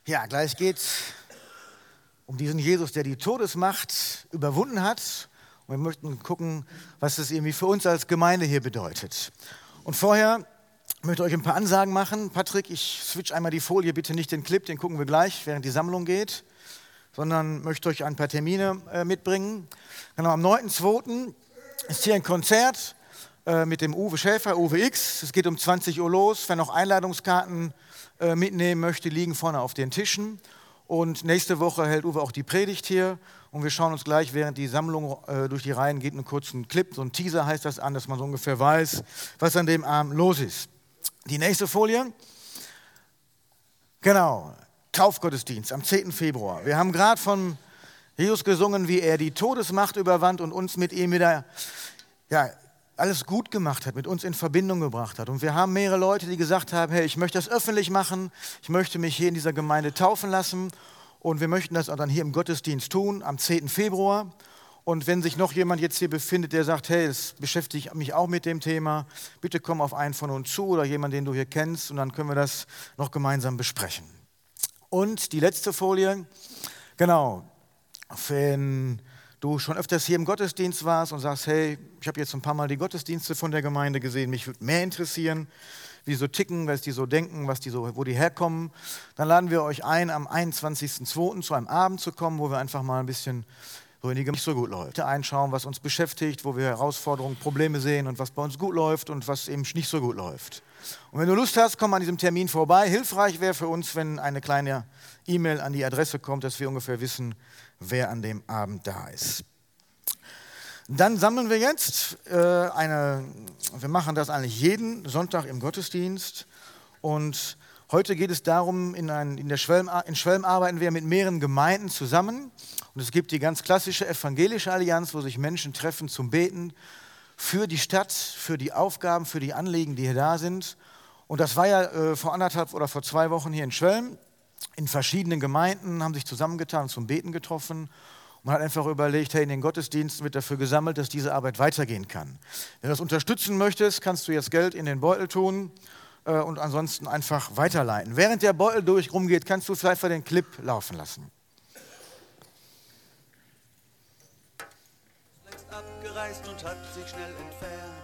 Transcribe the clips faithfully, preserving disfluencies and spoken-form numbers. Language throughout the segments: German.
Ja, gleich geht's um diesen Jesus, der die Todesmacht überwunden hat. Und wir möchten gucken, was das irgendwie für uns als Gemeinde hier bedeutet. Und vorher möchte ich euch ein paar Ansagen machen. Patrick, ich switch einmal die Folie, bitte nicht den Clip, den gucken wir gleich, während die Sammlung geht, sondern möchte euch ein paar Termine äh, mitbringen. Genau, am neunten zweiten ist hier ein Konzert äh, mit dem Uwe Schäfer, Uwe X. Es geht um zwanzig Uhr los. Wer noch Einladungskarten äh, mitnehmen möchte, liegen vorne auf den Tischen. Und nächste Woche hält Uwe auch die Predigt hier. Und wir schauen uns gleich, während die Sammlung äh, durch die Reihen geht, einen kurzen Clip, so ein Teaser heißt das an, dass man so ungefähr weiß, was an dem Abend los ist. Die nächste Folie. Genau, Taufgottesdienst am zehnten Februar. Wir haben gerade von Jesus gesungen, wie er die Todesmacht überwand und uns mit ihm wieder ja, alles gut gemacht hat, mit uns in Verbindung gebracht hat. Und wir haben mehrere Leute, die gesagt haben, hey, ich möchte das öffentlich machen, ich möchte mich hier in dieser Gemeinde taufen lassen und wir möchten das auch dann hier im Gottesdienst tun, am zehnten Februar. Und wenn sich noch jemand jetzt hier befindet, der sagt, hey, das beschäftigt mich auch mit dem Thema, bitte komm auf einen von uns zu oder jemanden, den du hier kennst und dann können wir das noch gemeinsam besprechen. Und die letzte Folie, genau, wenn du schon öfters hier im Gottesdienst warst und sagst, hey, ich habe jetzt ein paar Mal die Gottesdienste von der Gemeinde gesehen, mich würde mehr interessieren, wie die so ticken, was die so denken, was die so, wo die herkommen, dann laden wir euch ein, am einundzwanzigsten zweiten zu einem Abend zu kommen, wo wir einfach mal ein bisschen so in die Gemeinde nicht so gut läuft. Einschauen, was uns beschäftigt, wo wir Herausforderungen, Probleme sehen und was bei uns gut läuft und was eben nicht so gut läuft. Und wenn du Lust hast, komm an diesem Termin vorbei. Hilfreich wäre für uns, wenn eine kleine E-Mail an die Adresse kommt, dass wir ungefähr wissen, wer an dem Abend da ist. Dann sammeln wir jetzt äh, eine, wir machen das eigentlich jeden Sonntag im Gottesdienst und heute geht es darum, in, ein, in, der Schwelm, in Schwelm arbeiten wir mit mehreren Gemeinden zusammen und es gibt die ganz klassische evangelische Allianz, wo sich Menschen treffen zum Beten für die Stadt, für die Aufgaben, für die Anliegen, die hier da sind. Und das war ja äh, vor anderthalb oder vor zwei Wochen hier in Schwelm. In verschiedenen Gemeinden haben sich zusammengetan und zum Beten getroffen. Man hat einfach überlegt, hey, in den Gottesdiensten wird dafür gesammelt, dass diese Arbeit weitergehen kann. Wenn du das unterstützen möchtest, kannst du jetzt Geld in den Beutel tun äh, und ansonsten einfach weiterleiten. Während der Beutel durch rumgeht, kannst du vielleicht mal den Clip laufen lassen. Längst abgereist und hat sich schnell entfernt.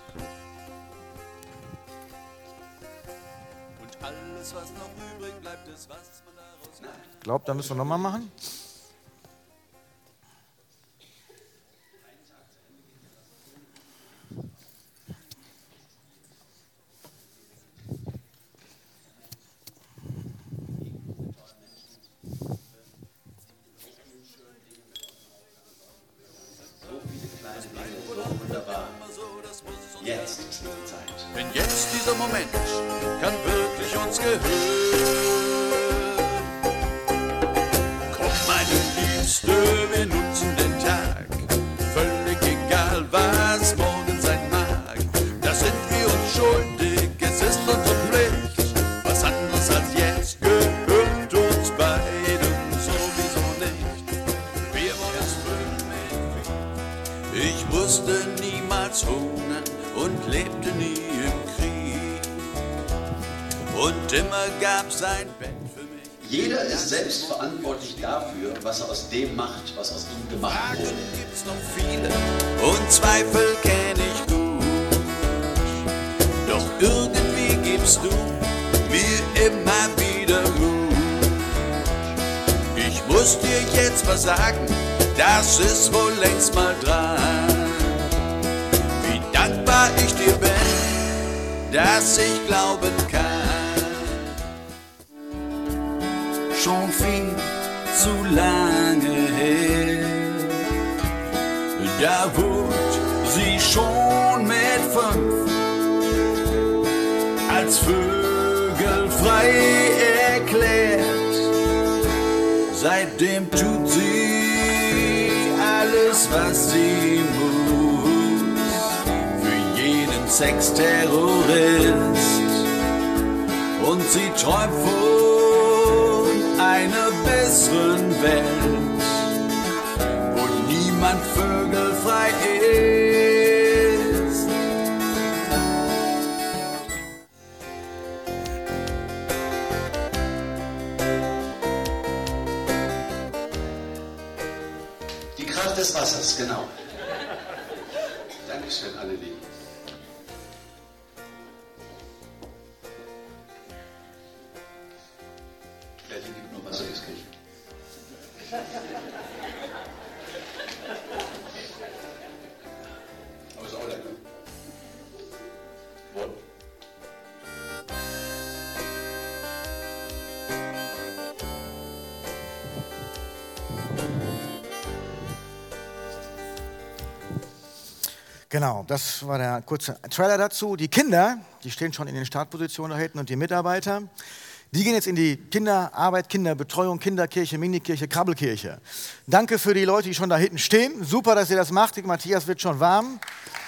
Und alles, was noch übrig bleibt, ist, was man daraus lernt. Ich glaube, da müssen wir nochmal machen. Jetzt ist die Zeit. Denn jetzt dieser Moment kann wirklich uns gehören. Komm, meine Liebste, wir nutzen den Tag. Völlig egal, was morgen sein mag. Da sind wir uns schuldig, es ist unsere Pflicht. Was anderes als jetzt gehört uns beiden sowieso nicht. Wir wollen es für mich. Ich musste niemals hungern und lebte nie im Krieg. Und immer gab's ein Bett für mich. Jeder ist selbst verantwortlich dafür, was er aus dem macht, was aus ihm gemacht Fragen wurde. gibt's noch viele und Zweifel kenn ich gut. Doch irgendwie gibst du mir immer wieder Mut. Ich muss dir jetzt was sagen, das ist wohl längst mal dran. Dankbar ich dir bin, dass ich glauben kann. Schon viel zu lange her, da wurde sie schon mit fünf als Vögel frei erklärt. Seitdem tut sie alles, was sie muss. Sexterrorist und sie träumt von einer besseren Welt, wo niemand vögelfrei ist. Einfach des Wassers, genau. Dankeschön, Annelie. Wer gibt nur Wasser, ist Kirche. Aber ist auch lecker. What? Genau, das war der kurze Trailer dazu. Die Kinder, die stehen schon in den Startpositionen da hinten und die Mitarbeiter, die gehen jetzt in die Kinderarbeit, Kinderbetreuung, Kinderkirche, Minikirche, Krabbelkirche. Danke für die Leute, die schon da hinten stehen. Super, dass ihr das macht. Matthias wird schon warm.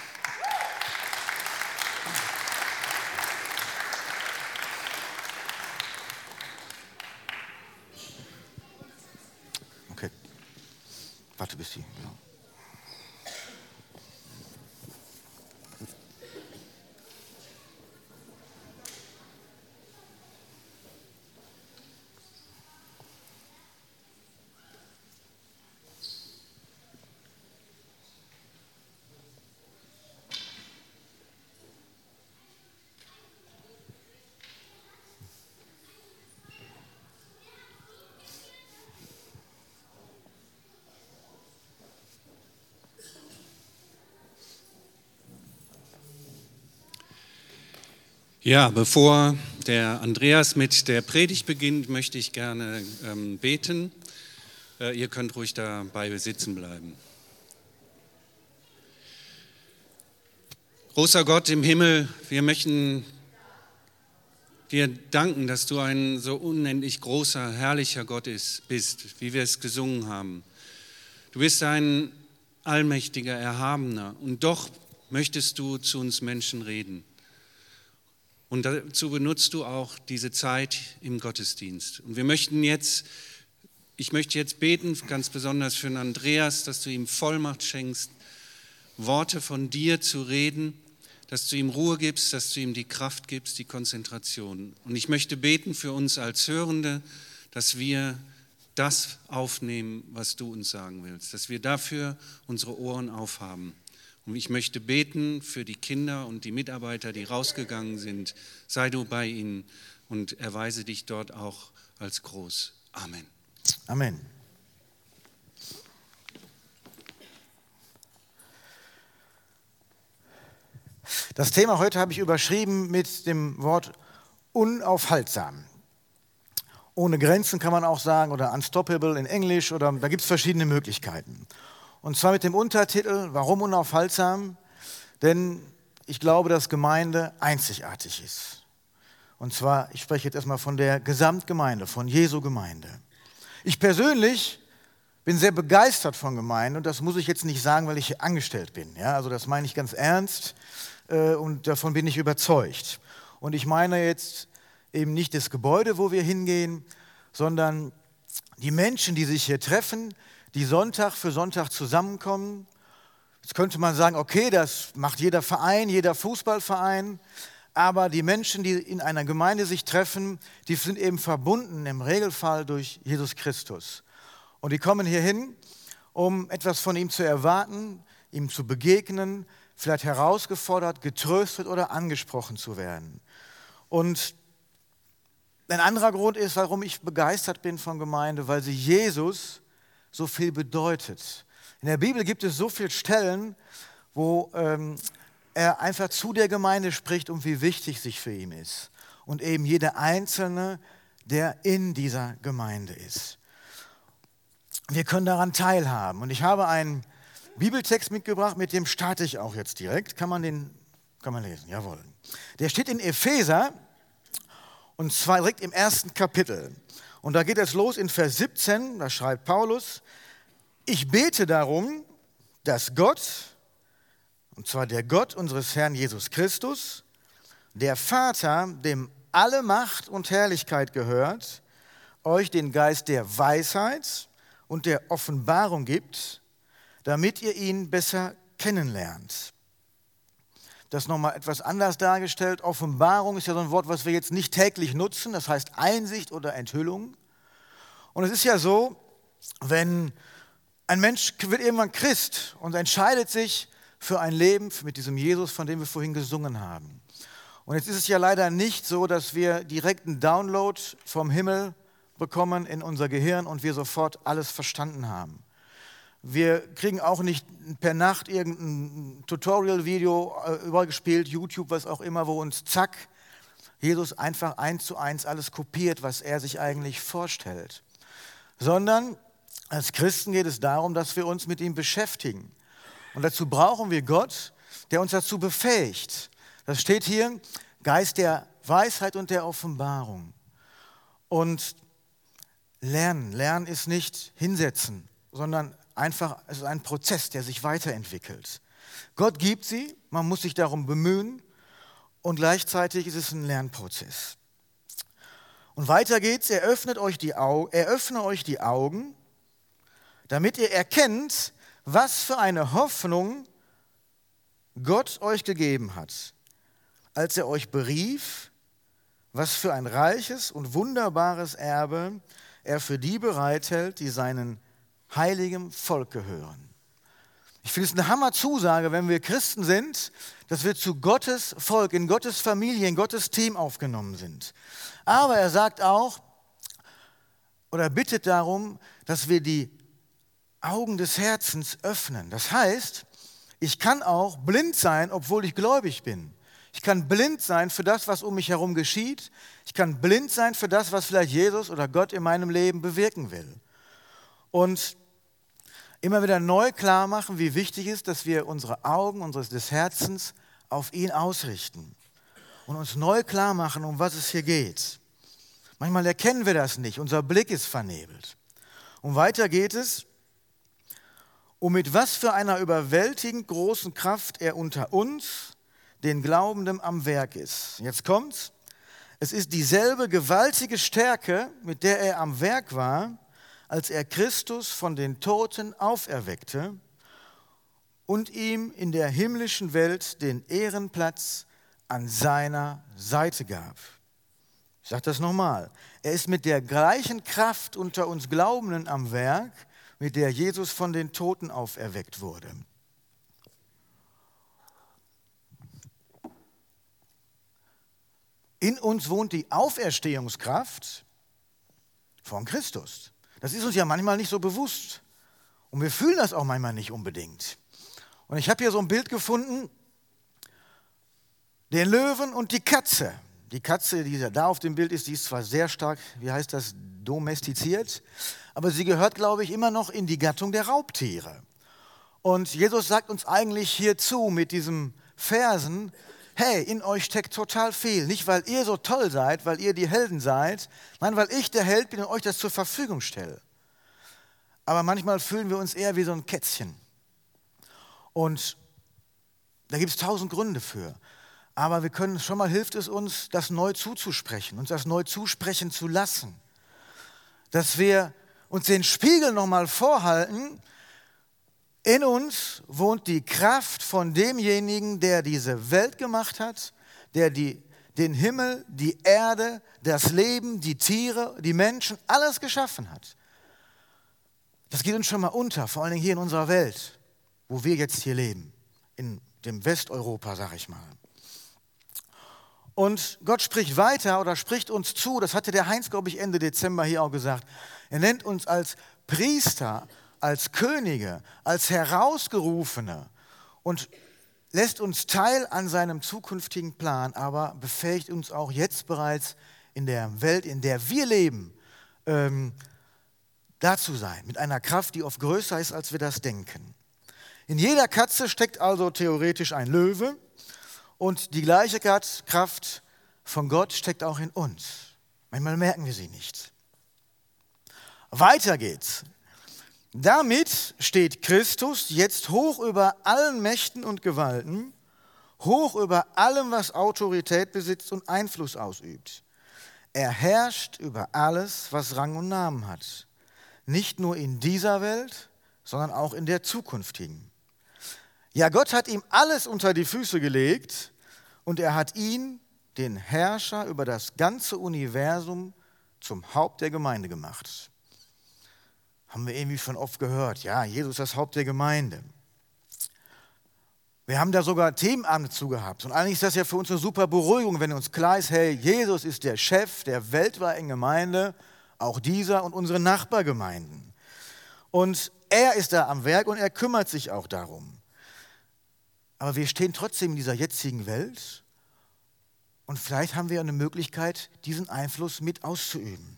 Okay, warte bis sie. Ja. Ja, bevor der Andreas mit der Predigt beginnt, möchte ich gerne ähm, beten. Äh, ihr könnt ruhig dabei sitzen bleiben. Großer Gott im Himmel, wir möchten dir danken, dass du ein so unendlich großer, herrlicher Gott ist, bist, wie wir es gesungen haben. Du bist ein allmächtiger, erhabener und doch möchtest du zu uns Menschen reden. Und dazu benutzt du auch diese Zeit im Gottesdienst. Und wir möchten jetzt, ich möchte jetzt beten, ganz besonders für den Andreas, dass du ihm Vollmacht schenkst, Worte von dir zu reden, dass du ihm Ruhe gibst, dass du ihm die Kraft gibst, die Konzentration. Und ich möchte beten für uns als Hörende, dass wir das aufnehmen, was du uns sagen willst, dass wir dafür unsere Ohren aufhaben. Und ich möchte beten für die Kinder und die Mitarbeiter, die rausgegangen sind. Sei du bei ihnen und erweise dich dort auch als groß. Amen. Amen. Das Thema heute habe ich überschrieben mit dem Wort unaufhaltsam. Ohne Grenzen kann man auch sagen oder unstoppable in Englisch oder da gibt es verschiedene Möglichkeiten. Und zwar mit dem Untertitel, warum unaufhaltsam? Denn ich glaube, dass Gemeinde einzigartig ist. Und zwar, ich spreche jetzt erstmal von der Gesamtgemeinde, von Jesu Gemeinde. Ich persönlich bin sehr begeistert von Gemeinde und das muss ich jetzt nicht sagen, weil ich hier angestellt bin. Ja, also das meine ich ganz ernst äh, und davon bin ich überzeugt. Und ich meine jetzt eben nicht das Gebäude, wo wir hingehen, sondern die Menschen, die sich hier treffen, die Sonntag für Sonntag zusammenkommen. Jetzt könnte man sagen, okay, das macht jeder Verein, jeder Fußballverein, aber die Menschen, die in einer Gemeinde sich treffen, die sind eben verbunden im Regelfall durch Jesus Christus. Und die kommen hier hin, um etwas von ihm zu erwarten, ihm zu begegnen, vielleicht herausgefordert, getröstet oder angesprochen zu werden. Und ein anderer Grund ist, warum ich begeistert bin von Gemeinde, weil sie Jesus so viel bedeutet. In der Bibel gibt es so viele Stellen, wo ähm, er einfach zu der Gemeinde spricht und wie wichtig sich für ihn ist. Und eben jeder Einzelne, der in dieser Gemeinde ist. Wir können daran teilhaben. Und ich habe einen Bibeltext mitgebracht, mit dem starte ich auch jetzt direkt. Kann man den, kann man lesen? Jawohl. Der steht in Epheser und zwar direkt im ersten Kapitel. Und da geht es los in Vers siebzehn, da schreibt Paulus, ich bete darum, dass Gott, und zwar der Gott unseres Herrn Jesus Christus, der Vater, dem alle Macht und Herrlichkeit gehört, euch den Geist der Weisheit und der Offenbarung gibt, damit ihr ihn besser kennenlernt. Das nochmal etwas anders dargestellt. Offenbarung ist ja so ein Wort, was wir jetzt nicht täglich nutzen, das heißt Einsicht oder Enthüllung. Und es ist ja so, wenn Ein Mensch wird irgendwann Christ und entscheidet sich für ein Leben mit diesem Jesus, von dem wir vorhin gesungen haben. Und jetzt ist es ja leider nicht so, dass wir direkt einen Download vom Himmel bekommen in unser Gehirn und wir sofort alles verstanden haben. Wir kriegen auch nicht per Nacht irgendein Tutorial-Video übergespielt, YouTube, was auch immer, wo uns zack, Jesus einfach eins zu eins alles kopiert, was er sich eigentlich vorstellt. Sondern als Christen geht es darum, dass wir uns mit ihm beschäftigen. Und dazu brauchen wir Gott, der uns dazu befähigt. Das steht hier, Geist der Weisheit und der Offenbarung. Und lernen, lernen ist nicht hinsetzen, sondern einfach, es ist ein Prozess, der sich weiterentwickelt. Gott gibt sie, man muss sich darum bemühen und gleichzeitig ist es ein Lernprozess. Und weiter geht's, er öffnet euch die Augen, er öffne euch die Augen, damit ihr erkennt, was für eine Hoffnung Gott euch gegeben hat, als er euch berief, was für ein reiches und wunderbares Erbe er für die bereithält, die seinen heiligen Volk gehören. Ich finde es eine Hammer-Zusage, wenn wir Christen sind, dass wir zu Gottes Volk, in Gottes Familie, in Gottes Team aufgenommen sind. Aber er sagt auch, oder bittet darum, dass wir die Augen des Herzens öffnen. Das heißt, ich kann auch blind sein, obwohl ich gläubig bin. Ich kann blind sein für das, was um mich herum geschieht. Ich kann blind sein für das, was vielleicht Jesus oder Gott in meinem Leben bewirken will. Und immer wieder neu klar machen, wie wichtig es ist, dass wir unsere Augen unseres des Herzens auf ihn ausrichten und uns neu klar machen, um was es hier geht. Manchmal erkennen wir das nicht, unser Blick ist vernebelt. Und weiter geht es, um mit was für einer überwältigend großen Kraft er unter uns, den Glaubenden, am Werk ist. Jetzt kommt's. Es ist dieselbe gewaltige Stärke, mit der er am Werk war, als er Christus von den Toten auferweckte und ihm in der himmlischen Welt den Ehrenplatz an seiner Seite gab. Ich sage das nochmal. Er ist mit der gleichen Kraft unter uns Glaubenden am Werk, mit der Jesus von den Toten auferweckt wurde. In uns wohnt die Auferstehungskraft von Christus. Das ist uns ja manchmal nicht so bewusst. Und wir fühlen das auch manchmal nicht unbedingt. Und ich habe hier so ein Bild gefunden, den Löwen und die Katze. Die Katze, die da auf dem Bild ist, die ist zwar sehr stark, wie heißt das, domestiziert, aber sie gehört, glaube ich, immer noch in die Gattung der Raubtiere. Und Jesus sagt uns eigentlich hierzu mit diesem Versen, hey, in euch steckt total viel. Nicht, weil ihr so toll seid, weil ihr die Helden seid, nein, weil ich der Held bin und euch das zur Verfügung stelle. Aber manchmal fühlen wir uns eher wie so ein Kätzchen. Und da gibt es tausend Gründe für. Aber wir können, schon mal hilft es uns, das neu zuzusprechen, uns das neu zusprechen zu lassen. Dass wir uns den Spiegel nochmal vorhalten, in uns wohnt die Kraft von demjenigen, der diese Welt gemacht hat, der die, den Himmel, die Erde, das Leben, die Tiere, die Menschen, alles geschaffen hat. Das geht uns schon mal unter, vor allen Dingen hier in unserer Welt, wo wir jetzt hier leben, in dem Westeuropa, sag ich mal. Und Gott spricht weiter oder spricht uns zu, das hatte der Heinz, glaube ich, Ende Dezember hier auch gesagt. Er nennt uns als Priester, als Könige, als Herausgerufene und lässt uns teil an seinem zukünftigen Plan, aber befähigt uns auch jetzt bereits in der Welt, in der wir leben, ähm, da zu sein, mit einer Kraft, die oft größer ist, als wir das denken. In jeder Katze steckt also theoretisch ein Löwe und die gleiche Kraft von Gott steckt auch in uns. Manchmal merken wir sie nicht. Weiter geht's. Damit steht Christus jetzt hoch über allen Mächten und Gewalten, hoch über allem, was Autorität besitzt und Einfluss ausübt. Er herrscht über alles, was Rang und Namen hat. Nicht nur in dieser Welt, sondern auch in der zukünftigen. Ja, Gott hat ihm alles unter die Füße gelegt und er hat ihn, den Herrscher über das ganze Universum, zum Haupt der Gemeinde gemacht. Haben wir irgendwie schon oft gehört. Ja, Jesus ist das Haupt der Gemeinde. Wir haben da sogar Themenabende zu gehabt. Und eigentlich ist das ja für uns eine super Beruhigung, wenn uns klar ist, hey, Jesus ist der Chef der weltweiten Gemeinde, auch dieser und unsere Nachbargemeinden. Und er ist da am Werk und er kümmert sich auch darum. Aber wir stehen trotzdem in dieser jetzigen Welt und vielleicht haben wir eine Möglichkeit, diesen Einfluss mit auszuüben.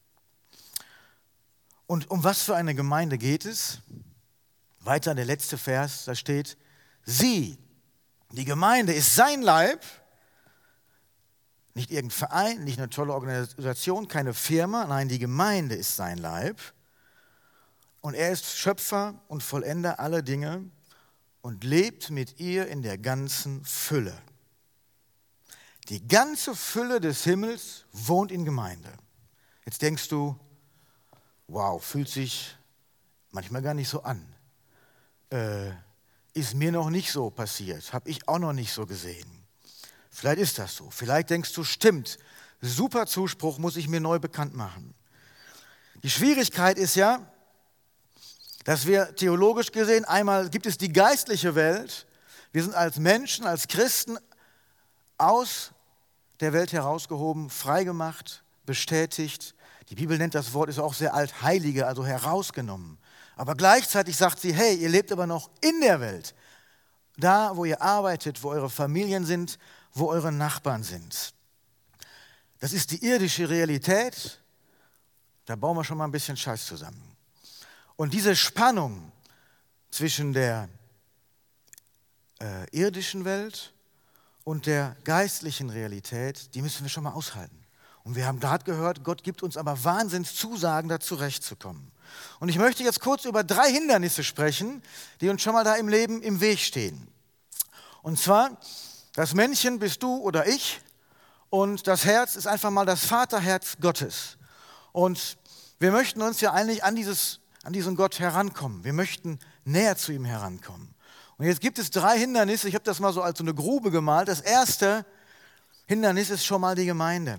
Und um was für eine Gemeinde geht es? Weiter der letzte Vers, da steht, sie, die Gemeinde ist sein Leib, nicht irgendein Verein, nicht eine tolle Organisation, keine Firma, nein, die Gemeinde ist sein Leib. Und er ist Schöpfer und Vollender aller Dinge und lebt mit ihr in der ganzen Fülle. Die ganze Fülle des Himmels wohnt in Gemeinde. Jetzt denkst du, wow, fühlt sich manchmal gar nicht so an. Äh, ist mir noch nicht so passiert, habe ich auch noch nicht so gesehen. Vielleicht ist das so. Vielleicht denkst du, stimmt, super Zuspruch, muss ich mir neu bekannt machen. Die Schwierigkeit ist ja, dass wir theologisch gesehen, einmal gibt es die geistliche Welt, wir sind als Menschen, als Christen aus der Welt herausgehoben, freigemacht, bestätigt. Die Bibel nennt das Wort, ist auch sehr alt, Heilige, also herausgenommen. Aber gleichzeitig sagt sie, hey, ihr lebt aber noch in der Welt. Da, wo ihr arbeitet, wo eure Familien sind, wo eure Nachbarn sind. Das ist die irdische Realität. Da bauen wir schon mal ein bisschen Scheiß zusammen. Und diese Spannung zwischen der äh, irdischen Welt und der geistlichen Realität, die müssen wir schon mal aushalten. Und wir haben gerade gehört, Gott gibt uns aber Wahnsinnszusagen, da zurechtzukommen. Und ich möchte jetzt kurz über drei Hindernisse sprechen, die uns schon mal da im Leben im Weg stehen. Und zwar, das Männchen bist du oder ich und das Herz ist einfach mal das Vaterherz Gottes. Und wir möchten uns ja eigentlich an, dieses, an diesen Gott herankommen. Wir möchten näher zu ihm herankommen. Und jetzt gibt es drei Hindernisse, ich habe das mal so als so eine Grube gemalt. Das erste Hindernis ist schon mal die Gemeinde.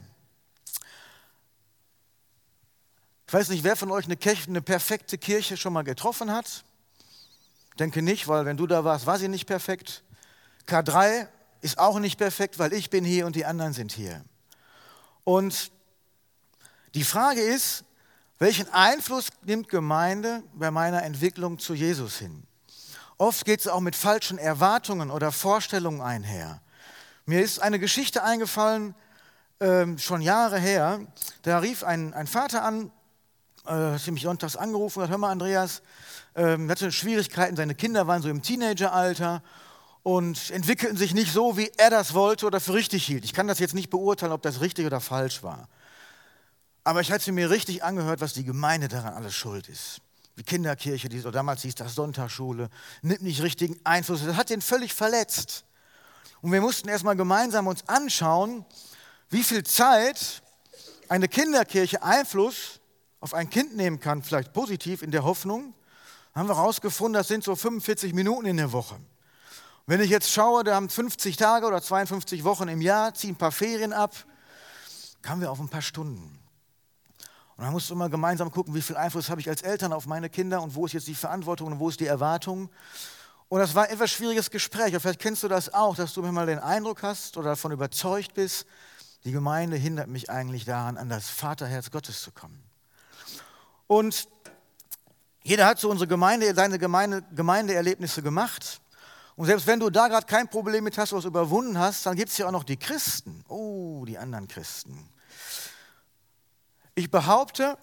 Ich weiß nicht, wer von euch eine, Kirche, eine perfekte Kirche schon mal getroffen hat. Ich denke nicht, weil wenn du da warst, war sie nicht perfekt. K drei ist auch nicht perfekt, weil ich bin hier und die anderen sind hier. Und die Frage ist, welchen Einfluss nimmt Gemeinde bei meiner Entwicklung zu Jesus hin? Oft geht es auch mit falschen Erwartungen oder Vorstellungen einher. Mir ist eine Geschichte eingefallen, äh, schon Jahre her. Da rief ein, ein Vater an, äh, hat mich sonntags angerufen und hat, hör mal Andreas, äh, hatte Schwierigkeiten, seine Kinder waren so im Teenageralter und entwickelten sich nicht so, wie er das wollte oder für richtig hielt. Ich kann das jetzt nicht beurteilen, ob das richtig oder falsch war. Aber ich hatte mir richtig angehört, was die Gemeinde daran alles schuld ist. Die Kinderkirche, die so damals hieß das Sonntagsschule, nimmt nicht richtigen Einfluss. Das hat den völlig verletzt. Und wir mussten erstmal gemeinsam uns anschauen, wie viel Zeit eine Kinderkirche Einfluss auf ein Kind nehmen kann, vielleicht positiv in der Hoffnung. Da haben wir herausgefunden, das sind so fünfundvierzig Minuten in der Woche. Wenn ich jetzt schaue, da haben fünfzig Tage oder zweiundfünfzig Wochen im Jahr, ziehen ein paar Ferien ab, kamen wir auf ein paar Stunden. Und dann musst du immer gemeinsam gucken, wie viel Einfluss habe ich als Eltern auf meine Kinder und wo ist jetzt die Verantwortung und wo ist die Erwartung. Und das war ein etwas schwieriges Gespräch. Vielleicht kennst du das auch, dass du manchmal den Eindruck hast oder davon überzeugt bist, die Gemeinde hindert mich eigentlich daran, an das Vaterherz Gottes zu kommen. Und jeder hat so unsere Gemeinde, seine Gemeinde, Gemeindeerlebnisse gemacht. Und selbst wenn du da gerade kein Problem mit hast, was überwunden hast, dann gibt es ja auch noch die Christen. Oh, die anderen Christen. Ich behaupte,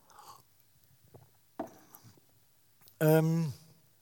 ähm,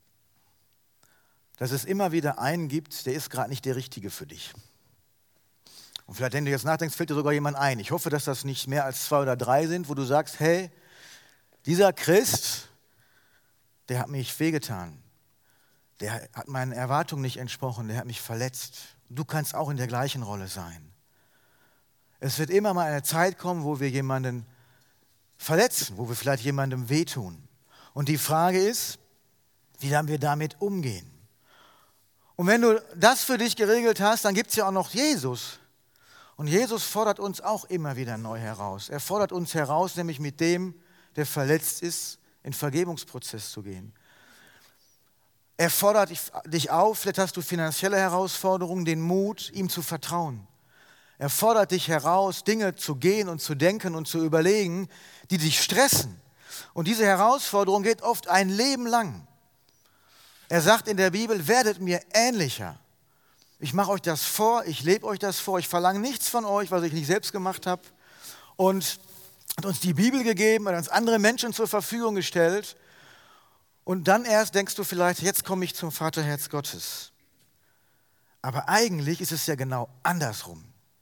dass es immer wieder einen gibt, der ist gerade nicht der Richtige für dich. Und vielleicht, wenn du jetzt nachdenkst, fällt dir sogar jemand ein. Ich hoffe, dass das nicht mehr als zwei oder drei sind, wo du sagst, hey, dieser Christ, der hat mich wehgetan. Der hat meinen Erwartungen nicht entsprochen, der hat mich verletzt. Du kannst auch in der gleichen Rolle sein. Es wird immer mal eine Zeit kommen, wo wir jemanden verletzen, wo wir vielleicht jemandem wehtun. Und die Frage ist, wie werden wir damit umgehen? Und wenn du das für dich geregelt hast, dann gibt es ja auch noch Jesus. Und Jesus fordert uns auch immer wieder neu heraus. Er fordert uns heraus, nämlich mit dem, der verletzt ist, in Vergebungsprozess zu gehen. Er fordert dich auf, vielleicht hast du finanzielle Herausforderungen, den Mut, ihm zu vertrauen. Er fordert dich heraus, Dinge zu gehen und zu denken und zu überlegen, die dich stressen. Und diese Herausforderung geht oft ein Leben lang. Er sagt in der Bibel, werdet mir ähnlicher. Ich mache euch das vor, ich lebe euch das vor, ich verlange nichts von euch, was ich nicht selbst gemacht habe. Und hat uns die Bibel gegeben, hat uns andere Menschen zur Verfügung gestellt. Und dann erst denkst du vielleicht, jetzt komme ich zum Vaterherz Gottes. Aber eigentlich ist es ja genau andersrum.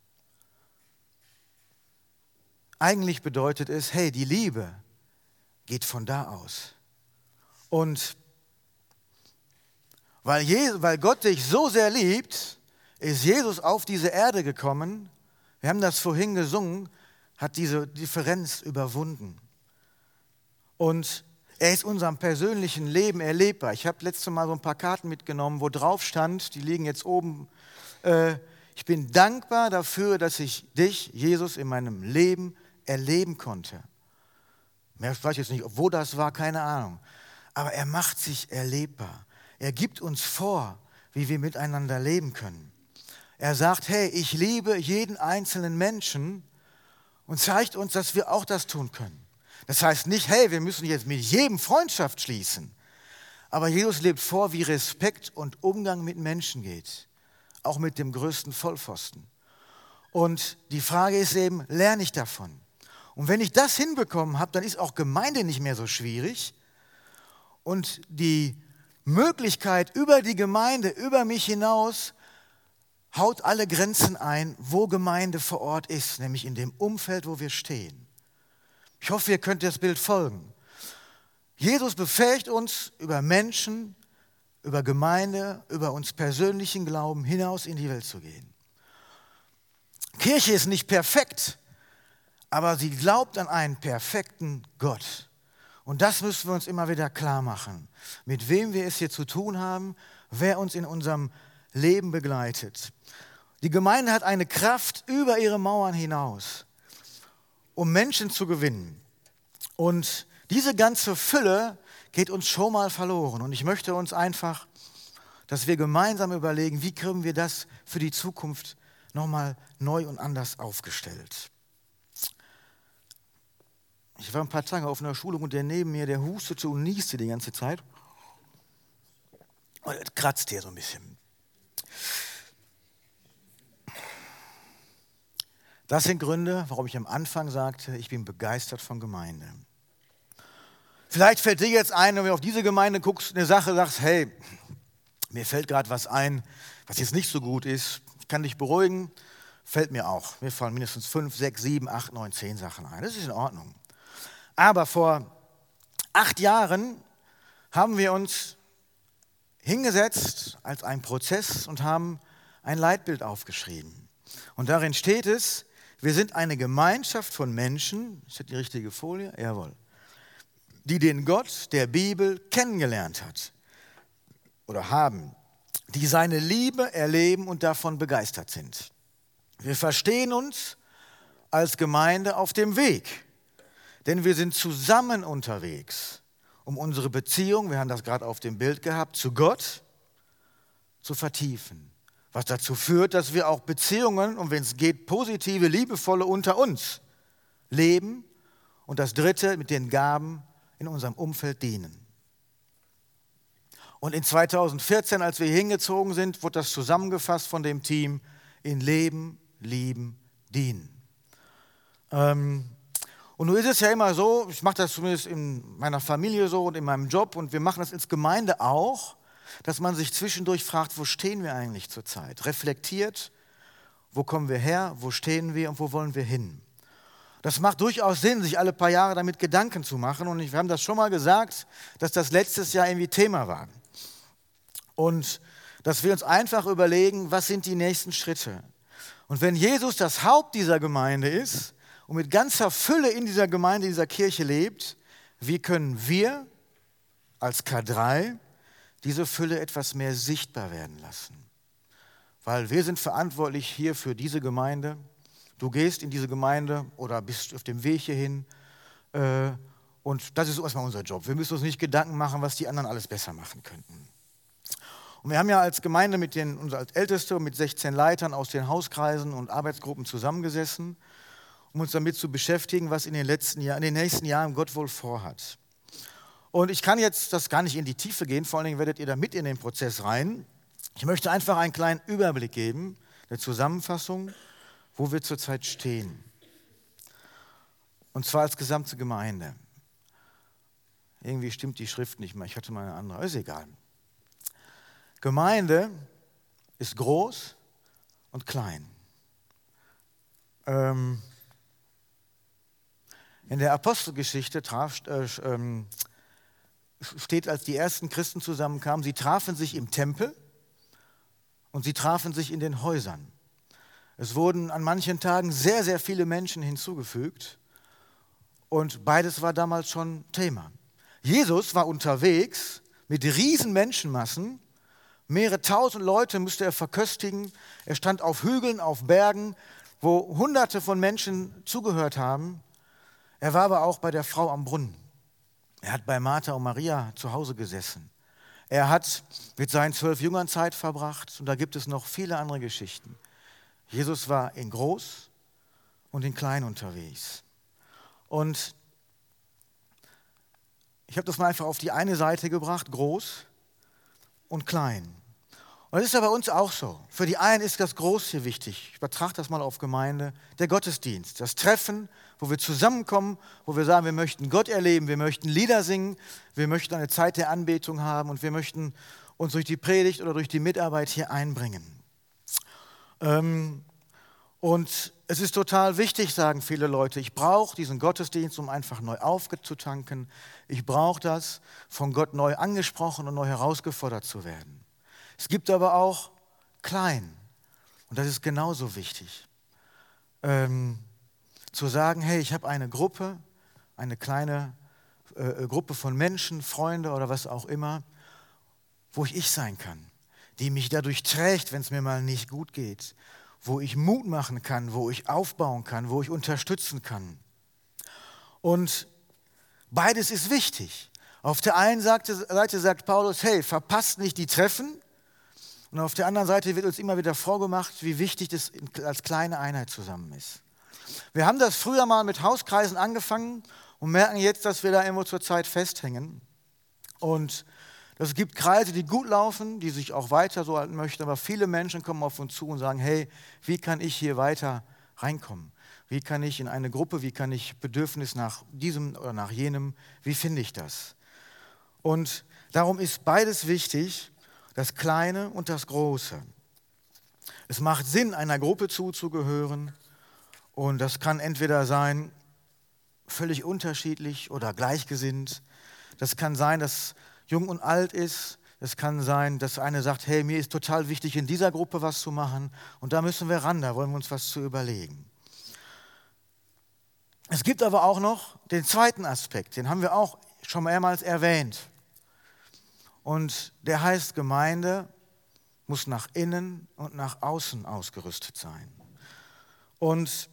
Eigentlich bedeutet es, hey, die Liebe geht von da aus. Und weil, Jesus, weil Gott dich so sehr liebt, ist Jesus auf diese Erde gekommen, wir haben das vorhin gesungen, hat diese Differenz überwunden. Und er ist unserem persönlichen Leben erlebbar. Ich habe letztes Mal so ein paar Karten mitgenommen, wo drauf stand, die liegen jetzt oben, äh, ich bin dankbar dafür, dass ich dich, Jesus, in meinem Leben erleben konnte. Mehr weiß ich jetzt nicht, wo das war, keine Ahnung. Aber er macht sich erlebbar. Er gibt uns vor, wie wir miteinander leben können. Er sagt, hey, ich liebe jeden einzelnen Menschen und zeigt uns, dass wir auch das tun können. Das heißt nicht, hey, wir müssen jetzt mit jedem Freundschaft schließen. Aber Jesus lebt vor, wie Respekt und Umgang mit Menschen geht. Auch mit dem größten Vollpfosten. Und die Frage ist eben, lerne ich davon? Und wenn ich das hinbekommen habe, dann ist auch Gemeinde nicht mehr so schwierig. Und die Möglichkeit über die Gemeinde, über mich hinaus, haut alle Grenzen ein, wo Gemeinde vor Ort ist, nämlich in dem Umfeld, wo wir stehen. Ich hoffe, ihr könnt das Bild folgen. Jesus befähigt uns, über Menschen, über Gemeinde, über uns persönlichen Glauben hinaus in die Welt zu gehen. Kirche ist nicht perfekt, aber sie glaubt an einen perfekten Gott. Und das müssen wir uns immer wieder klar machen, mit wem wir es hier zu tun haben, wer uns in unserem Leben begleitet. Die Gemeinde hat eine Kraft über ihre Mauern hinaus, um Menschen zu gewinnen. Und diese ganze Fülle geht uns schon mal verloren. Und ich möchte uns einfach, dass wir gemeinsam überlegen, wie kriegen wir das für die Zukunft nochmal neu und anders aufgestellt. Ich war ein paar Tage auf einer Schulung und der neben mir, der hustete und nieste die ganze Zeit. Und es kratzt hier so ein bisschen. Das sind Gründe, warum ich am Anfang sagte, ich bin begeistert von Gemeinde. Vielleicht fällt dir jetzt ein, wenn du auf diese Gemeinde guckst, eine Sache, sagst, hey, mir fällt gerade was ein, was jetzt nicht so gut ist. Ich kann dich beruhigen, fällt mir auch. Mir fallen mindestens fünf, sechs, sieben, acht, neun, zehn Sachen ein. Das ist in Ordnung. Aber vor acht Jahren haben wir uns hingesetzt als ein Prozess und haben ein Leitbild aufgeschrieben. Und darin steht es, wir sind eine Gemeinschaft von Menschen, ist das die richtige Folie? Jawohl. Die den Gott der Bibel kennengelernt hat oder haben, die seine Liebe erleben und davon begeistert sind. Wir verstehen uns als Gemeinde auf dem Weg, denn wir sind zusammen unterwegs, um unsere Beziehung, wir haben das gerade auf dem Bild gehabt, zu Gott zu vertiefen. Was dazu führt, dass wir auch Beziehungen, und wenn es geht, positive, liebevolle unter uns leben und das Dritte mit den Gaben in unserem Umfeld dienen. Und in zweitausendvierzehn, als wir hier hingezogen sind, wurde das zusammengefasst von dem Team in Leben, Lieben, Dienen. Ähm, und nun ist es ja immer so, ich mache das zumindest in meiner Familie so und in meinem Job und wir machen das als Gemeinde auch, dass man sich zwischendurch fragt, wo stehen wir eigentlich zurzeit? Reflektiert, wo kommen wir her, wo stehen wir und wo wollen wir hin? Das macht durchaus Sinn, sich alle paar Jahre damit Gedanken zu machen. Und wir haben das schon mal gesagt, dass das letztes Jahr irgendwie Thema war. Und dass wir uns einfach überlegen, was sind die nächsten Schritte? Und wenn Jesus das Haupt dieser Gemeinde ist und mit ganzer Fülle in dieser Gemeinde, in dieser Kirche lebt, wie können wir als K drei diese Fülle etwas mehr sichtbar werden lassen? Weil wir sind verantwortlich hier für diese Gemeinde. Du gehst in diese Gemeinde oder bist auf dem Weg hierhin äh, Und das ist erstmal unser Job. Wir müssen uns nicht Gedanken machen, was die anderen alles besser machen könnten. Und wir haben ja als Gemeinde mit den, unser als Älteste mit sechzehn Leitern aus den Hauskreisen und Arbeitsgruppen zusammengesessen, um uns damit zu beschäftigen, was in den letzten Jahren, in den nächsten Jahren Gott wohl vorhat. Und ich kann jetzt das gar nicht in die Tiefe gehen, vor allen Dingen werdet ihr da mit in den Prozess rein. Ich möchte einfach einen kleinen Überblick geben, eine Zusammenfassung, wo wir zurzeit stehen. Und zwar als gesamte Gemeinde. Irgendwie stimmt die Schrift nicht mehr, ich hatte mal eine andere, ist egal. Gemeinde ist groß und klein. Ähm, in der Apostelgeschichte traf, äh, ähm, steht, als die ersten Christen zusammenkamen, sie trafen sich im Tempel und sie trafen sich in den Häusern. Es wurden an manchen Tagen sehr, sehr viele Menschen hinzugefügt und beides war damals schon Thema. Jesus war unterwegs mit riesen Menschenmassen, mehrere tausend Leute musste er verköstigen, er stand auf Hügeln, auf Bergen, wo Hunderte von Menschen zugehört haben. Er war aber auch bei der Frau am Brunnen. Er hat bei Martha und Maria zu Hause gesessen. Er hat mit seinen zwölf Jüngern Zeit verbracht und da gibt es noch viele andere Geschichten. Jesus war in groß und in klein unterwegs. Und ich habe das mal einfach auf die eine Seite gebracht, groß und klein. Und das ist ja bei uns auch so. Für die einen ist das Groß hier wichtig. Ich betrachte das mal auf Gemeinde. Der Gottesdienst, das Treffen, wo wir zusammenkommen, wo wir sagen, wir möchten Gott erleben, wir möchten Lieder singen, wir möchten eine Zeit der Anbetung haben und wir möchten uns durch die Predigt oder durch die Mitarbeit hier einbringen. Ähm, und es ist total wichtig, sagen viele Leute, ich brauche diesen Gottesdienst, um einfach neu aufzutanken. Ich brauche das, von Gott neu angesprochen und neu herausgefordert zu werden. Es gibt aber auch klein, und das ist genauso wichtig, ähm, zu sagen, hey, ich habe eine Gruppe, eine kleine äh, Gruppe von Menschen, Freunde oder was auch immer, wo ich ich sein kann, die mich dadurch trägt, wenn es mir mal nicht gut geht, wo ich Mut machen kann, wo ich aufbauen kann, wo ich unterstützen kann. Und beides ist wichtig. Auf der einen Seite sagt Paulus, hey, verpasst nicht die Treffen. Und auf der anderen Seite wird uns immer wieder vorgemacht, wie wichtig das als kleine Einheit zusammen ist. Wir haben das früher mal mit Hauskreisen angefangen und merken jetzt, dass wir da irgendwo zur Zeit festhängen. Und es gibt Kreise, die gut laufen, die sich auch weiter so halten möchten, aber viele Menschen kommen auf uns zu und sagen, hey, wie kann ich hier weiter reinkommen? Wie kann ich in eine Gruppe, wie kann ich Bedürfnis nach diesem oder nach jenem, wie finde ich das? Und darum ist beides wichtig, das Kleine und das Große. Es macht Sinn, einer Gruppe zuzugehören und das kann entweder sein, völlig unterschiedlich oder gleichgesinnt. Das kann sein, dass jung und alt ist. Es kann sein, dass eine sagt, hey, mir ist total wichtig, in dieser Gruppe was zu machen und da müssen wir ran, da wollen wir uns was zu überlegen. Es gibt aber auch noch den zweiten Aspekt, den haben wir auch schon mehrmals erwähnt. Und der heißt, Gemeinde muss nach innen und nach außen ausgerüstet sein. Und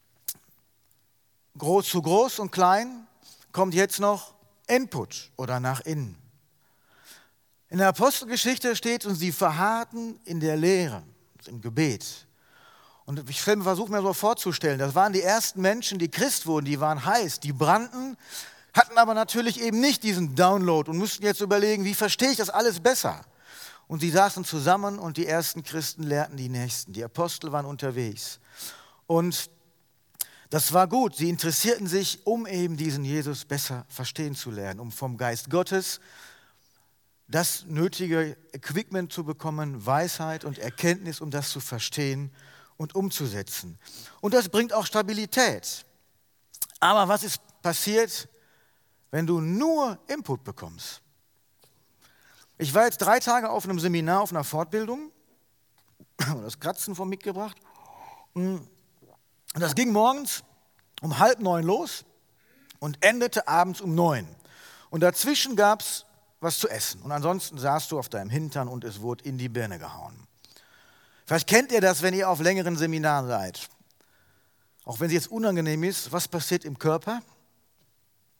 groß zu groß und klein kommt jetzt noch Input oder nach innen. In der Apostelgeschichte steht, und sie verharrten in der Lehre, im Gebet. Und ich versuche mir so vorzustellen, das waren die ersten Menschen, die Christ wurden, die waren heiß, die brannten, hatten aber natürlich eben nicht diesen Download und mussten jetzt überlegen, wie verstehe ich das alles besser? Und sie saßen zusammen und die ersten Christen lehrten die Nächsten. Die Apostel waren unterwegs. Und das war gut. Sie interessierten sich, um eben diesen Jesus besser verstehen zu lernen, um vom Geist Gottes das nötige Equipment zu bekommen, Weisheit und Erkenntnis, um das zu verstehen und umzusetzen. Und das bringt auch Stabilität. Aber was ist passiert, wenn du nur Input bekommst? Ich war jetzt drei Tage auf einem Seminar, auf einer Fortbildung, das Kratzen von mitgebracht. Und das ging morgens um halb neun los und endete abends um neun. Und dazwischen gab es was zu essen. Und ansonsten saßt du auf deinem Hintern und es wurde in die Birne gehauen. Vielleicht kennt ihr das, wenn ihr auf längeren Seminaren seid. Auch wenn es jetzt unangenehm ist, was passiert im Körper?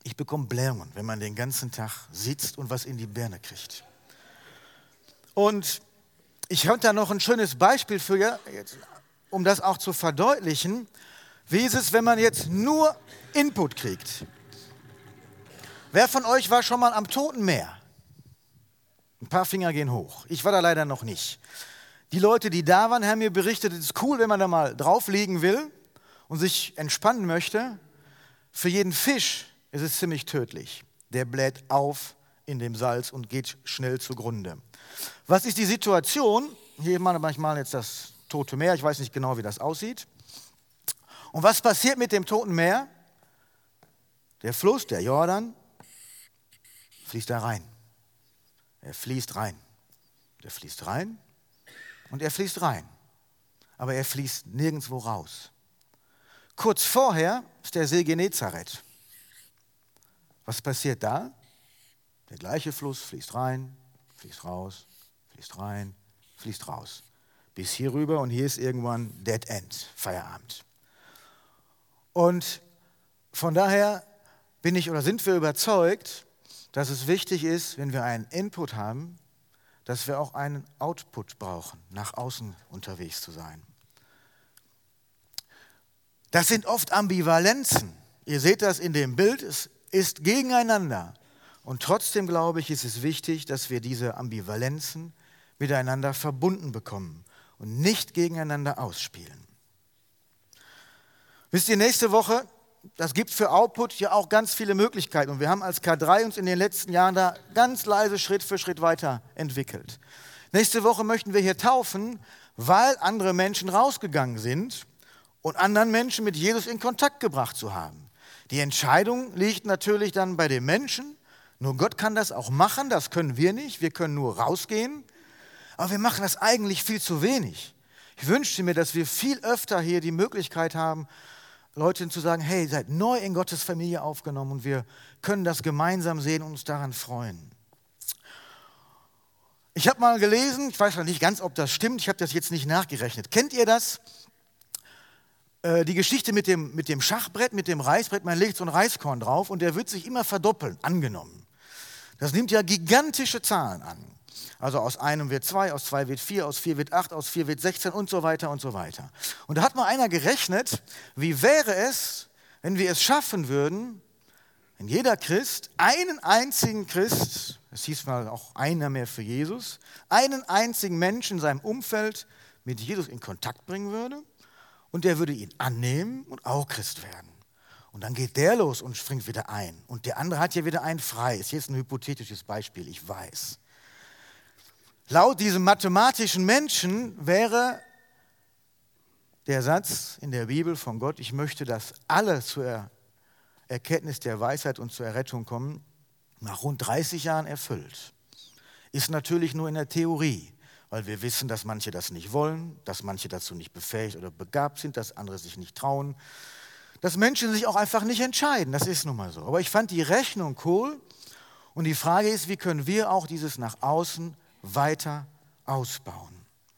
Ich bekomme Blähungen, wenn man den ganzen Tag sitzt und was in die Birne kriegt. Und ich habe da noch ein schönes Beispiel für, ja, jetzt, um das auch zu verdeutlichen. Wie ist es, wenn man jetzt nur Input kriegt? Wer von euch war schon mal am Toten Meer? Ein paar Finger gehen hoch. Ich war da leider noch nicht. Die Leute, die da waren, haben mir berichtet, es ist cool, wenn man da mal drauf liegen will und sich entspannen möchte. Für jeden Fisch ist es ziemlich tödlich. Der bläht auf in dem Salz und geht schnell zugrunde. Was ist die Situation? Hier mal manchmal jetzt das Tote Meer. Ich weiß nicht genau, wie das aussieht. Und was passiert mit dem Toten Meer? Der Fluss, der Jordan, fließt da rein. Er fließt rein. Der fließt rein und er fließt rein. Aber er fließt nirgendwo raus. Kurz vorher ist der See Genezareth. Was passiert da? Der gleiche Fluss fließt rein, fließt raus, fließt rein, fließt raus. Bis hier rüber und hier ist irgendwann Dead End, Feierabend. Und von daher bin ich oder sind wir überzeugt, dass es wichtig ist, wenn wir einen Input haben, dass wir auch einen Output brauchen, nach außen unterwegs zu sein. Das sind oft Ambivalenzen. Ihr seht das in dem Bild, es ist gegeneinander. Und trotzdem, glaube ich, ist es wichtig, dass wir diese Ambivalenzen miteinander verbunden bekommen und nicht gegeneinander ausspielen. Wisst ihr, nächste Woche, das gibt für Output ja auch ganz viele Möglichkeiten. Und wir haben als K drei uns in den letzten Jahren da ganz leise Schritt für Schritt weiterentwickelt. Nächste Woche möchten wir hier taufen, weil andere Menschen rausgegangen sind und anderen Menschen mit Jesus in Kontakt gebracht zu haben. Die Entscheidung liegt natürlich dann bei den Menschen. Nur Gott kann das auch machen, das können wir nicht. Wir können nur rausgehen. Aber wir machen das eigentlich viel zu wenig. Ich wünschte mir, dass wir viel öfter hier die Möglichkeit haben, Leuten zu sagen, hey, seid neu in Gottes Familie aufgenommen und wir können das gemeinsam sehen und uns daran freuen. Ich habe mal gelesen, ich weiß noch nicht ganz, ob das stimmt, ich habe das jetzt nicht nachgerechnet. Kennt ihr das? Äh, die Geschichte mit dem, mit dem Schachbrett, mit dem Reißbrett, man legt so ein Reiskorn drauf und der wird sich immer verdoppeln, angenommen. Das nimmt ja gigantische Zahlen an. Also aus einem wird zwei, aus zwei wird vier, aus vier wird acht, aus vier wird sechzehn und so weiter und so weiter. Und da hat mal einer gerechnet, wie wäre es, wenn wir es schaffen würden, wenn jeder Christ, einen einzigen Christ, das hieß mal auch einer mehr für Jesus, einen einzigen Menschen in seinem Umfeld mit Jesus in Kontakt bringen würde und der würde ihn annehmen und auch Christ werden. Und dann geht der los und springt wieder ein. Und der andere hat ja wieder einen frei. Ist jetzt ein hypothetisches Beispiel, ich weiß. Laut diesem mathematischen Menschen wäre der Satz in der Bibel von Gott, ich möchte, dass alle zur Erkenntnis der Weisheit und zur Errettung kommen, nach rund dreißig Jahren erfüllt. Ist natürlich nur in der Theorie, weil wir wissen, dass manche das nicht wollen, dass manche dazu nicht befähigt oder begabt sind, dass andere sich nicht trauen, dass Menschen sich auch einfach nicht entscheiden, das ist nun mal so. Aber ich fand die Rechnung cool und die Frage ist, wie können wir auch dieses nach außen weiter ausbauen.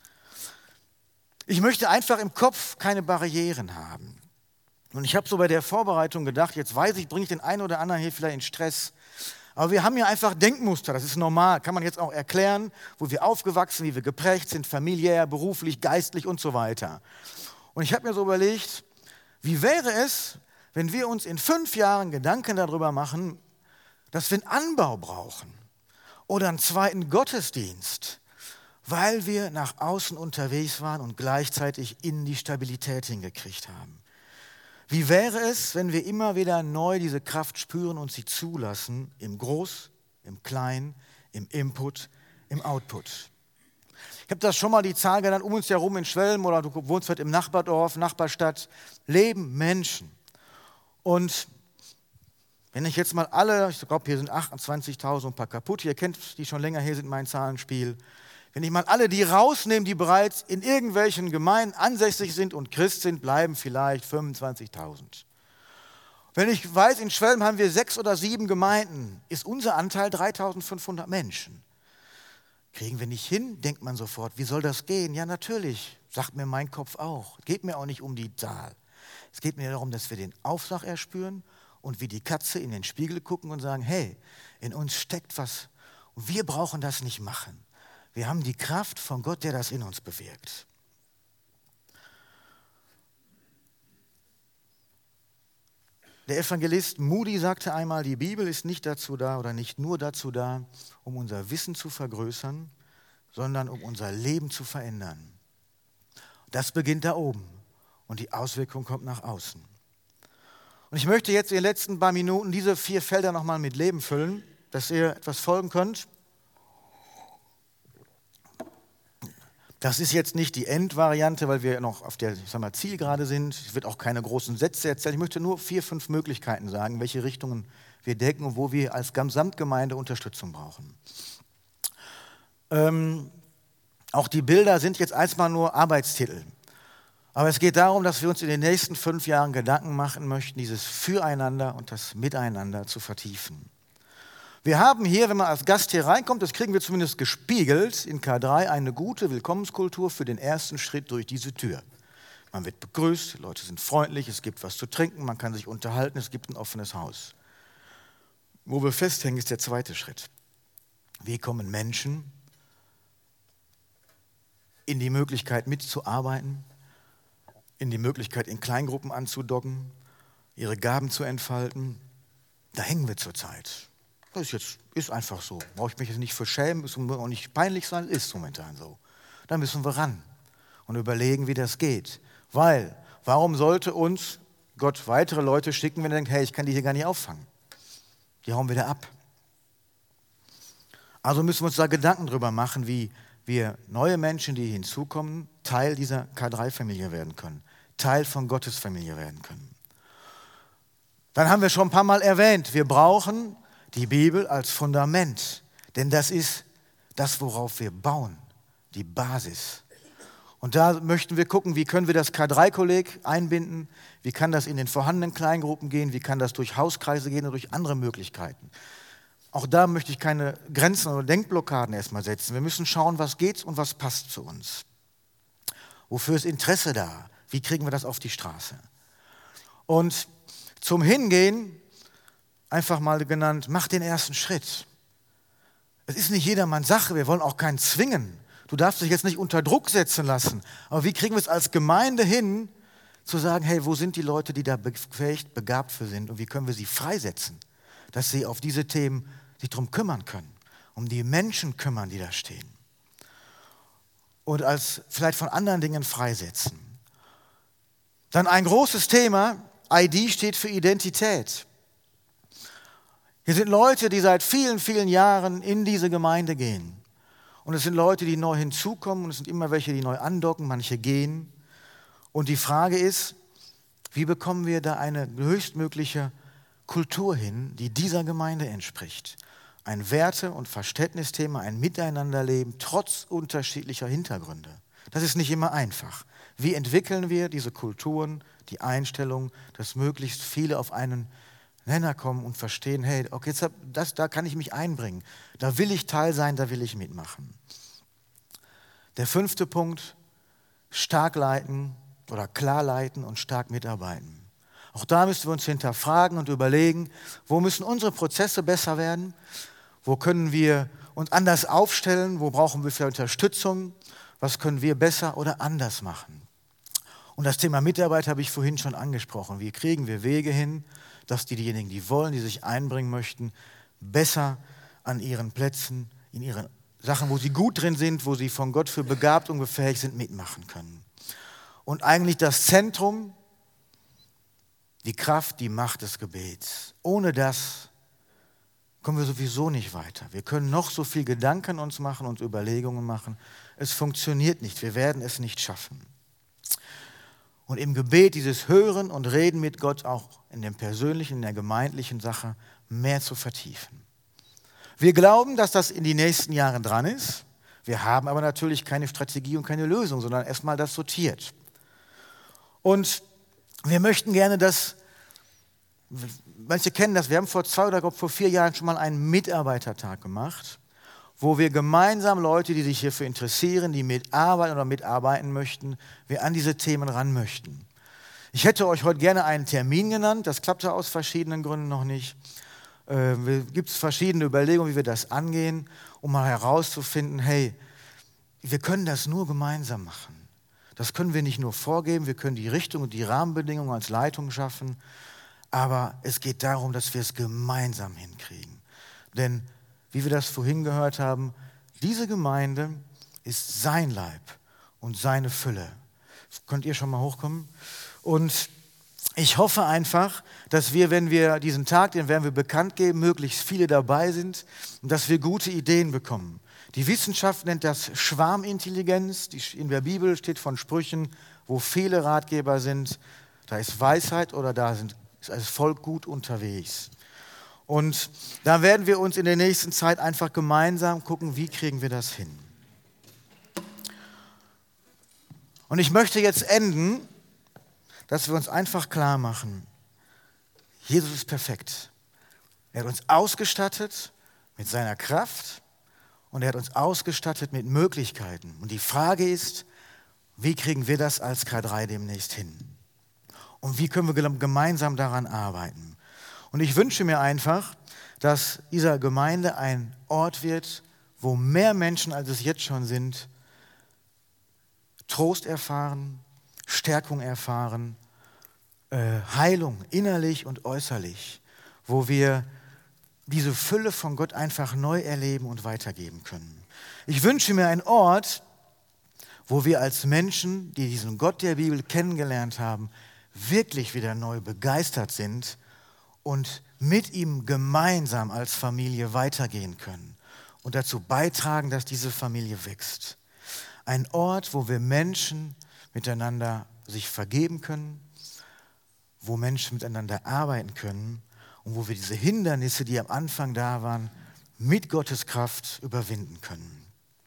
Ich möchte einfach im Kopf keine Barrieren haben. Und ich habe so bei der Vorbereitung gedacht, jetzt weiß ich, bringe ich den einen oder anderen hier vielleicht in Stress. Aber wir haben ja einfach Denkmuster, das ist normal, kann man jetzt auch erklären, wo wir aufgewachsen, wie wir geprägt sind, familiär, beruflich, geistlich und so weiter. Und ich habe mir so überlegt, wie wäre es, wenn wir uns in fünf Jahren Gedanken darüber machen, dass wir einen Anbau brauchen oder einen zweiten Gottesdienst, weil wir nach außen unterwegs waren und gleichzeitig innen die Stabilität hingekriegt haben. Wie wäre es, wenn wir immer wieder neu diese Kraft spüren und sie zulassen, im Groß, im Klein, im Input, im Output? Ich habe das schon mal die Zahl genannt, um uns herum in Schwelm oder du wohnst heute im Nachbardorf, Nachbarstadt, leben Menschen. Und wenn ich jetzt mal alle, ich glaube hier sind achtundzwanzigtausend ein paar kaputt, ihr kennt die schon länger, hier sind mein Zahlenspiel. Wenn ich mal alle die rausnehme, die bereits in irgendwelchen Gemeinden ansässig sind und Christ sind, bleiben vielleicht fünfundzwanzigtausend. Wenn ich weiß, in Schwelm haben wir sechs oder sieben Gemeinden, ist unser Anteil dreitausendfünfhundert Menschen. Kriegen wir nicht hin, denkt man sofort, wie soll das gehen? Ja, natürlich, sagt mir mein Kopf auch. Geht mir auch nicht um die Zahl. Es geht mir darum, dass wir den Auftrag erspüren und wie die Katze in den Spiegel gucken und sagen, hey, in uns steckt was und wir brauchen das nicht machen. Wir haben die Kraft von Gott, der das in uns bewirkt. Der Evangelist Moody sagte einmal, die Bibel ist nicht dazu da oder nicht nur dazu da, um unser Wissen zu vergrößern, sondern um unser Leben zu verändern. Das beginnt da oben und die Auswirkung kommt nach außen. Und ich möchte jetzt in den letzten paar Minuten diese vier Felder nochmal mit Leben füllen, dass ihr etwas folgen könnt. Das ist jetzt nicht die Endvariante, weil wir noch auf der ich sag mal, Zielgerade sind. Es wird auch keine großen Sätze erzählen. Ich möchte nur vier, fünf Möglichkeiten sagen, welche Richtungen wir decken und wo wir als Gesamtgemeinde Unterstützung brauchen. Ähm, auch die Bilder sind jetzt erstmal nur Arbeitstitel. Aber es geht darum, dass wir uns in den nächsten fünf Jahren Gedanken machen möchten, dieses Füreinander und das Miteinander zu vertiefen. Wir haben hier, wenn man als Gast hier reinkommt, das kriegen wir zumindest gespiegelt, in K drei eine gute Willkommenskultur für den ersten Schritt durch diese Tür. Man wird begrüßt, die Leute sind freundlich, es gibt was zu trinken, man kann sich unterhalten, es gibt ein offenes Haus. Wo wir festhängen, ist der zweite Schritt. Wie kommen Menschen in die Möglichkeit mitzuarbeiten, in die Möglichkeit, in Kleingruppen anzudocken, ihre Gaben zu entfalten? Da hängen wir zurzeit. Das ist, jetzt, ist einfach so. Brauche ich mich jetzt nicht für schämen, es muss auch nicht peinlich sein, ist momentan so. Da müssen wir ran und überlegen, wie das geht. Weil, warum sollte uns Gott weitere Leute schicken, wenn er denkt, hey, ich kann die hier gar nicht auffangen? Die hauen wieder ab. Also müssen wir uns da Gedanken drüber machen, wie wir neue Menschen, die hinzukommen, Teil dieser K drei Familie werden können, Teil von Gottes Familie werden können. Dann haben wir schon ein paar Mal erwähnt, wir brauchen die Bibel als Fundament, denn das ist das, worauf wir bauen, die Basis. Und da möchten wir gucken, wie können wir das K drei Kolleg einbinden, wie kann das in den vorhandenen Kleingruppen gehen, wie kann das durch Hauskreise gehen oder durch andere Möglichkeiten. Auch da möchte ich keine Grenzen oder Denkblockaden erstmal setzen. Wir müssen schauen, was geht und was passt zu uns. Wofür ist Interesse da? Wie kriegen wir das auf die Straße? Und zum Hingehen, einfach mal genannt, mach den ersten Schritt. Es ist nicht jedermanns Sache, wir wollen auch keinen zwingen. Du darfst dich jetzt nicht unter Druck setzen lassen. Aber wie kriegen wir es als Gemeinde hin, zu sagen, hey, wo sind die Leute, die da befähigt, begabt für sind und wie können wir sie freisetzen, dass sie auf diese Themen sich darum kümmern können, um die Menschen kümmern, die da stehen. Und als vielleicht von anderen Dingen freisetzen. Dann ein großes Thema, I D steht für Identität. Hier sind Leute, die seit vielen, vielen Jahren in diese Gemeinde gehen. Und es sind Leute, die neu hinzukommen und es sind immer welche, die neu andocken, manche gehen. Und die Frage ist, wie bekommen wir da eine höchstmögliche Kultur hin, die dieser Gemeinde entspricht? Ein Werte- und Verständnisthema, ein Miteinanderleben trotz unterschiedlicher Hintergründe. Das ist nicht immer einfach. Wie entwickeln wir diese Kulturen, die Einstellung, dass möglichst viele auf einen Nenner kommen und verstehen, hey, okay, jetzt hab, das, da kann ich mich einbringen. Da will ich Teil sein, da will ich mitmachen. Der fünfte Punkt, stark leiten oder klar leiten und stark mitarbeiten. Auch da müssen wir uns hinterfragen und überlegen, wo müssen unsere Prozesse besser werden? Wo können wir uns anders aufstellen? Wo brauchen wir für Unterstützung? Was können wir besser oder anders machen? Und das Thema Mitarbeit habe ich vorhin schon angesprochen. Wie kriegen wir Wege hin, dass die, diejenigen, die wollen, die sich einbringen möchten, besser an ihren Plätzen, in ihren Sachen, wo sie gut drin sind, wo sie von Gott für begabt und befähigt sind, mitmachen können. Und eigentlich das Zentrum, die Kraft, die Macht des Gebets. Ohne das kommen wir sowieso nicht weiter. Wir können noch so viel Gedanken uns machen, uns Überlegungen machen. Es funktioniert nicht, wir werden es nicht schaffen. Und im Gebet dieses Hören und Reden mit Gott auch in dem persönlichen, in der gemeindlichen Sache mehr zu vertiefen. Wir glauben, dass das in die nächsten Jahre dran ist. Wir haben aber natürlich keine Strategie und keine Lösung, sondern erstmal das sortiert. Und wir möchten gerne, dass, manche kennen das, wir haben vor zwei oder glaub, vor vier Jahren schon mal einen Mitarbeitertag gemacht, wo wir gemeinsam Leute, die sich hierfür interessieren, die mitarbeiten oder mitarbeiten möchten, wir an diese Themen ran möchten. Ich hätte euch heute gerne einen Termin genannt, das klappte aus verschiedenen Gründen noch nicht. Äh, gibt es verschiedene Überlegungen, wie wir das angehen, um mal herauszufinden, hey, wir können das nur gemeinsam machen. Das können wir nicht nur vorgeben, wir können die Richtung und die Rahmenbedingungen als Leitung schaffen, aber es geht darum, dass wir es gemeinsam hinkriegen. Denn, wie wir das vorhin gehört haben, diese Gemeinde ist sein Leib und seine Fülle. Könnt ihr schon mal hochkommen? Und ich hoffe einfach, dass wir, wenn wir diesen Tag, den werden wir bekannt geben, möglichst viele dabei sind und dass wir gute Ideen bekommen. Die Wissenschaft nennt das Schwarmintelligenz. In der Bibel steht von Sprüchen, wo viele Ratgeber sind, da ist Weisheit oder da sind, ist das Volk gut unterwegs. Und da werden wir uns in der nächsten Zeit einfach gemeinsam gucken, wie kriegen wir das hin. Und ich möchte jetzt enden, dass wir uns einfach klar machen, Jesus ist perfekt. Er hat uns ausgestattet mit seiner Kraft und er hat uns ausgestattet mit Möglichkeiten. Und die Frage ist, wie kriegen wir das als K drei demnächst hin? Und wie können wir gemeinsam daran arbeiten? Und ich wünsche mir einfach, dass dieser Gemeinde ein Ort wird, wo mehr Menschen, als es jetzt schon sind, Trost erfahren, Stärkung erfahren, äh, Heilung innerlich und äußerlich, wo wir diese Fülle von Gott einfach neu erleben und weitergeben können. Ich wünsche mir einen Ort, wo wir als Menschen, die diesen Gott der Bibel kennengelernt haben, wirklich wieder neu begeistert sind und mit ihm gemeinsam als Familie weitergehen können und dazu beitragen, dass diese Familie wächst. Ein Ort, wo wir Menschen miteinander sich vergeben können, wo Menschen miteinander arbeiten können und wo wir diese Hindernisse, die am Anfang da waren, mit Gottes Kraft überwinden können,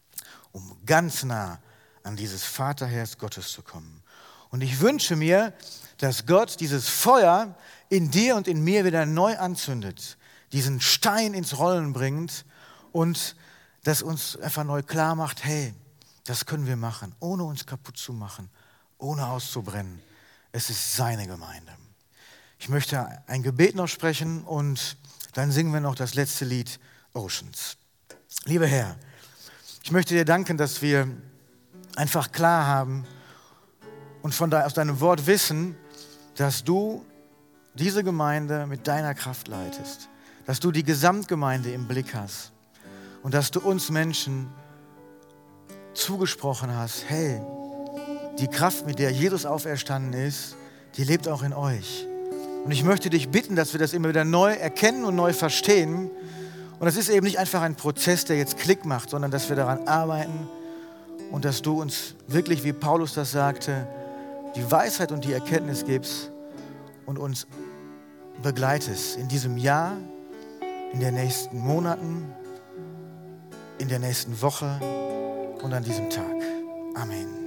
um ganz nah an dieses Vaterherz Gottes zu kommen. Und ich wünsche mir, dass Gott dieses Feuer in dir und in mir wieder neu anzündet, diesen Stein ins Rollen bringt und das uns einfach neu klar macht, hey, das können wir machen, ohne uns kaputt zu machen, ohne auszubrennen. Es ist seine Gemeinde. Ich möchte ein Gebet noch sprechen und dann singen wir noch das letzte Lied, Oceans. Lieber Herr, ich möchte dir danken, dass wir einfach klar haben und von da, aus deinem Wort wissen, dass du diese Gemeinde mit deiner Kraft leitest, dass du die Gesamtgemeinde im Blick hast und dass du uns Menschen zugesprochen hast, hey, die Kraft, mit der Jesus auferstanden ist, die lebt auch in euch. Und ich möchte dich bitten, dass wir das immer wieder neu erkennen und neu verstehen. Und das ist eben nicht einfach ein Prozess, der jetzt Klick macht, sondern dass wir daran arbeiten und dass du uns wirklich, wie Paulus das sagte, die Weisheit und die Erkenntnis gibst und uns begleitest in diesem Jahr, in den nächsten Monaten, in der nächsten Woche und an diesem Tag. Amen.